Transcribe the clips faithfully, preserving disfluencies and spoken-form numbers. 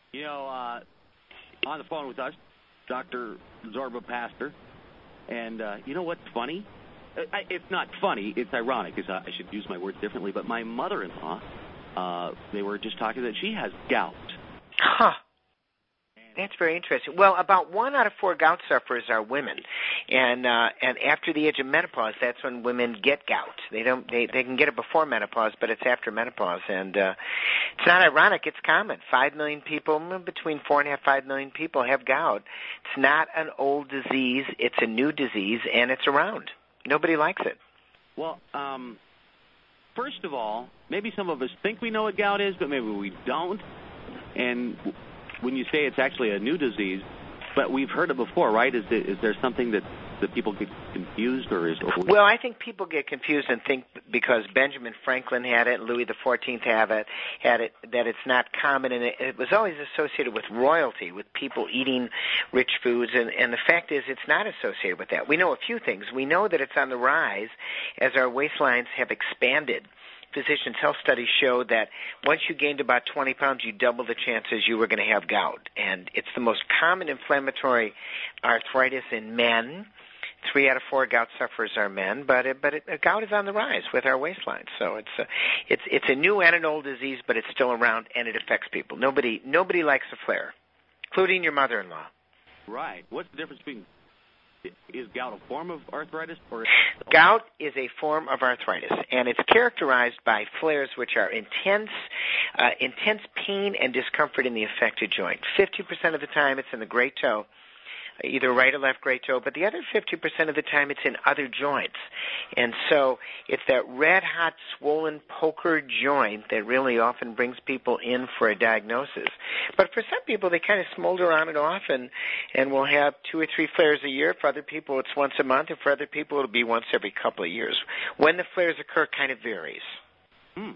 You know, uh, on the phone with us, Doctor Zorba Pastor. And uh, you know what's funny? I, it's not funny. It's ironic, because I should use my words differently. But my mother-in-law, uh, they were just talking that she has gout. Huh. That's very interesting. Well, about one out of four gout sufferers are women, and uh, and after the age of menopause, that's when women get gout. They don't. They they can get it before menopause, but it's after menopause, and uh, it's not ironic. It's common. Five million people, between four and a half, five million people have gout. It's not an old disease. It's a new disease, and it's around. Nobody likes it. Well, um, first of all, maybe some of us think we know what gout is, but maybe we don't, and when you say it's actually a new disease, but we've heard it before, right? Is there, is there something that, that people get confused, or is? Or well, I think people get confused and think because Benjamin Franklin had it, and Louis the Fourteenth had it, had it, that it's not common, and it, it was always associated with royalty, with people eating rich foods, and, and the fact is, it's not associated with that. We know a few things. We know that it's on the rise as our waistlines have expanded. Physicians' health studies show that once you gained about twenty pounds, you double the chances you were going to have gout. And it's the most common inflammatory arthritis in men. Three out of four gout sufferers are men, but it, but it, gout is on the rise with our waistlines. So it's a, it's it's a new and an old disease, but it's still around and it affects people. Nobody nobody likes a flare, including your mother-in-law. Right. What's the difference between? Is gout a form of arthritis? Or gout is a form of arthritis, and it's characterized by flares which are intense, uh, intense pain and discomfort in the affected joint. fifty percent of the time it's in the great toe, either right or left great toe, but the other fifty percent of the time it's in other joints. And so it's that red-hot, swollen poker joint that really often brings people in for a diagnosis. But for some people, they kind of smolder on and off and, and will have two or three flares a year. For other people, it's once a month, and for other people, it'll be once every couple of years. When the flares occur kind of varies. Hmm.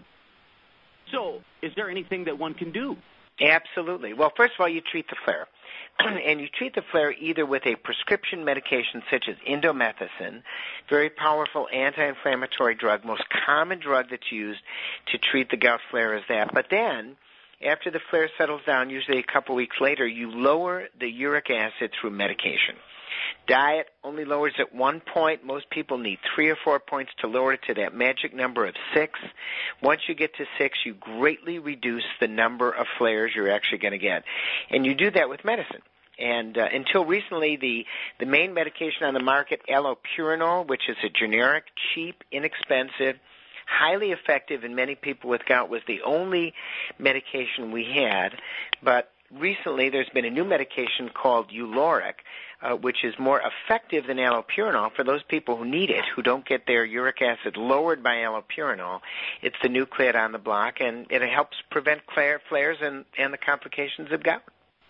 So is there anything that one can do? Absolutely. Well, first of all, you treat the flare. And you treat the flare either with a prescription medication such as indomethacin, very powerful anti-inflammatory drug, most common drug that's used to treat the gout flare is that. But then, after the flare settles down, usually a couple weeks later, you lower the uric acid through medication. Diet only lowers it one point. Most people need three or four points to lower it to that magic number of six. Once you get to six, you greatly reduce the number of flares you're actually going to get. And you do that with medicine. And uh, until recently, the, the main medication on the market, allopurinol, which is a generic, cheap, inexpensive, highly effective in many people with gout, was the only medication we had. But recently, there's been a new medication called Uloric, uh, which is more effective than allopurinol for those people who need it, who don't get their uric acid lowered by allopurinol. It's the new kid on the block, and it helps prevent flare, flares and, and the complications of gout.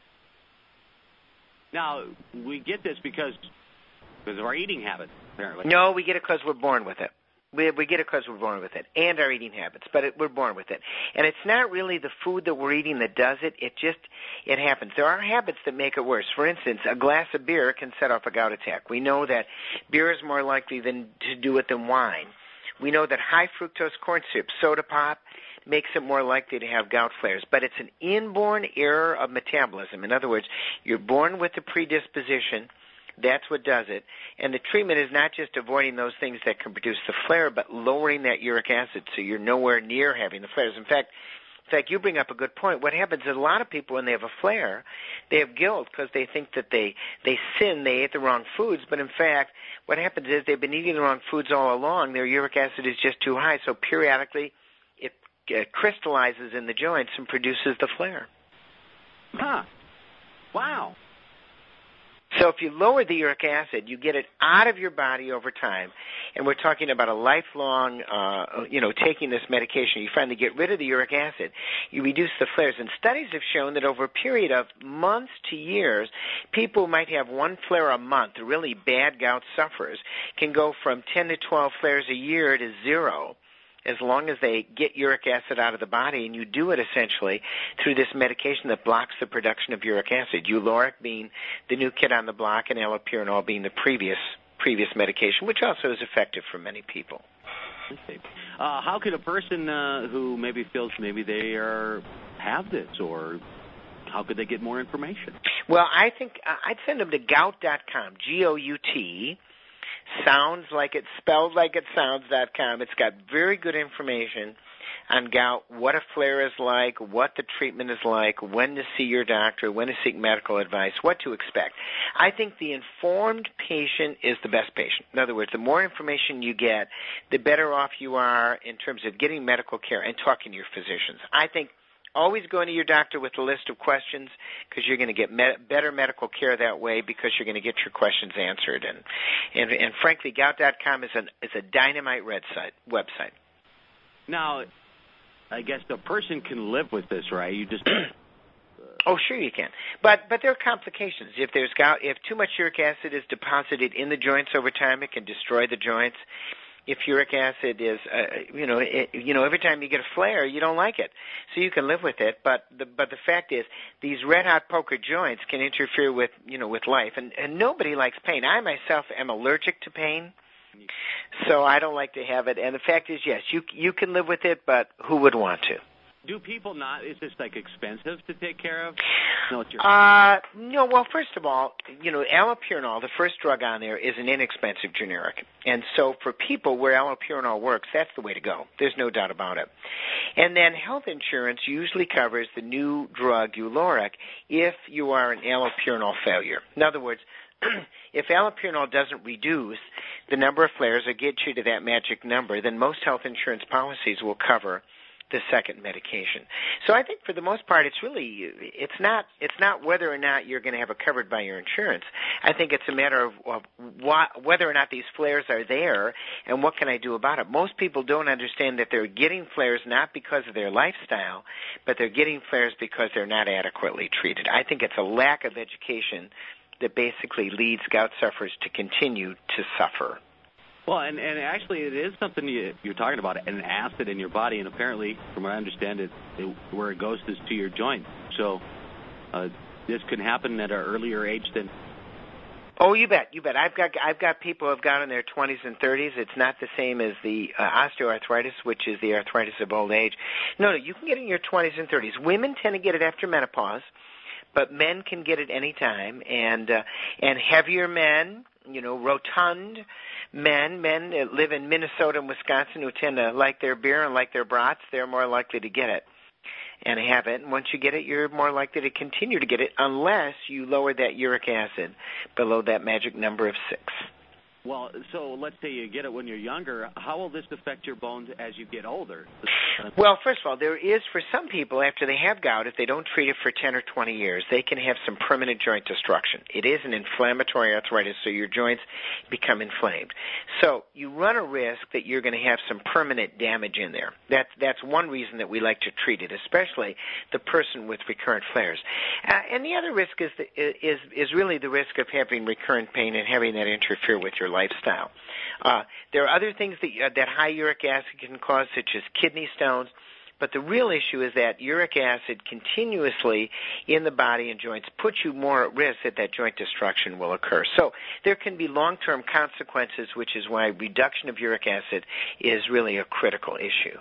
Now, we get this because, because of our eating habits, apparently. No, we get it because we're born with it. We, we get it because we're born with it, and our eating habits, but it, we're born with it. And it's not really the food that we're eating that does it. It just, it happens. There are habits that make it worse. For instance, a glass of beer can set off a gout attack. We know that beer is more likely than to do it than wine. We know that high fructose corn syrup, soda pop, makes it more likely to have gout flares. But it's an inborn error of metabolism. In other words, you're born with a predisposition. That's what does it. And the treatment is not just avoiding those things that can produce the flare, but lowering that uric acid so you're nowhere near having the flares. In fact, in fact, you bring up a good point. What happens is a lot of people, when they have a flare, they have guilt because they think that they, they sin, they ate the wrong foods. But in fact, what happens is they've been eating the wrong foods all along. Their uric acid is just too high. So periodically, it uh, crystallizes in the joints and produces the flare. Huh. Wow. So if you lower the uric acid, you get it out of your body over time. And we're talking about a lifelong, uh, you know, taking this medication. You finally get rid of the uric acid. You reduce the flares. And studies have shown that over a period of months to years, people might have one flare a month. The really bad gout sufferers can go from ten to twelve flares a year to zero, as long as they get uric acid out of the body, and you do it essentially through this medication that blocks the production of uric acid, Uloric being the new kid on the block and allopurinol being the previous previous medication, which also is effective for many people. Okay. Uh, how could a person uh, who maybe feels maybe they are have this, or how could they get more information? Well, I think uh, I'd send them to gout dot com, G O U T, sounds like it, spelled like it sounds dot com. It's got very good information on gout, what a flare is like, what the treatment is like, when to see your doctor, when to seek medical advice, what to expect. I think the informed patient is the best patient. In other words, the more information you get, the better off you are in terms of getting medical care and talking to your physicians. I think always going to your doctor with a list of questions, because you're going to get me- better medical care that way, because you're going to get your questions answered. And and, and frankly, gout dot com is, an, is a dynamite red site, website. Now, I guess the person can live with this, right? You just oh, sure you can, but but there are complications. If there's gout, if too much uric acid is deposited in the joints over time, it can destroy the joints. If uric acid is, uh, you know, it, you know, every time you get a flare, you don't like it, so you can live with it. But the but the fact is, these red hot poker joints can interfere with, you know, with life, and and nobody likes pain. I myself am allergic to pain, so I don't like to have it. And the fact is, yes, you you can live with it, but who would want to? Do people not? Is this like expensive to take care of? No, it's your uh, no. Well, first of all, you know, allopurinol, the first drug on there, is an inexpensive generic, and so for people where allopurinol works, that's the way to go. There's no doubt about it. And then health insurance usually covers the new drug Uloric if you are an allopurinol failure. In other words, if allopurinol doesn't reduce the number of flares or get you to that magic number, then most health insurance policies will cover the second medication. So I think for the most part, it's really, it's not, it's not whether or not you're going to have it covered by your insurance. I think it's a matter of, of what, whether or not these flares are there and what can I do about it. Most people don't understand that they're getting flares not because of their lifestyle, but they're getting flares because they're not adequately treated. I think it's a lack of education that basically leads gout sufferers to continue to suffer. Well, and, and actually it is something you, you're talking about, an acid in your body, and apparently, from what I understand, it, it where it goes is to your joint. So uh, this can happen at an earlier age than... Oh, you bet, you bet. I've got I've got people who have got in their twenties and thirties. It's not the same as the uh, osteoarthritis, which is the arthritis of old age. No, no, you can get it in your twenties and thirties. Women tend to get it after menopause, but men can get it any time. And uh, and heavier men, you know, rotund men, men that live in Minnesota and Wisconsin who tend to like their beer and like their brats, they're more likely to get it and have it. And once you get it, you're more likely to continue to get it unless you lower that uric acid below that magic number of six. Well, so let's say you get it when you're younger. How will this affect your bones as you get older? Well, first of all, there is, for some people, after they have gout, if they don't treat it for ten or twenty years, they can have some permanent joint destruction. It is an inflammatory arthritis, so your joints become inflamed. So you run a risk that you're going to have some permanent damage in there. That's, that's one reason that we like to treat it, especially the person with recurrent flares. Uh, and the other risk is, the, is, is really the risk of having recurrent pain and having that interfere with your lifestyle. Uh, there are other things that, uh, that high uric acid can cause, such as kidney stones, but the real issue is that uric acid continuously in the body and joints puts you more at risk that that joint destruction will occur. So there can be long-term consequences, which is why reduction of uric acid is really a critical issue.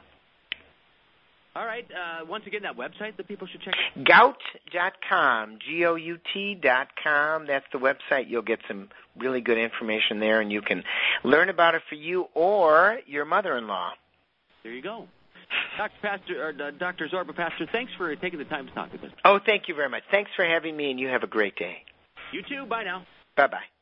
All right. Uh, once again, that website that people should check out? gout dot com, G O U T dot com. That's the website. You'll get some really good information there, and you can learn about it for you or your mother-in-law. There you go. Doctor Pastor, or, uh, Doctor Zorba Pastor, thanks for taking the time to talk with us. Oh, thank you very much. Thanks for having me, and you have a great day. You too. Bye now. Bye-bye.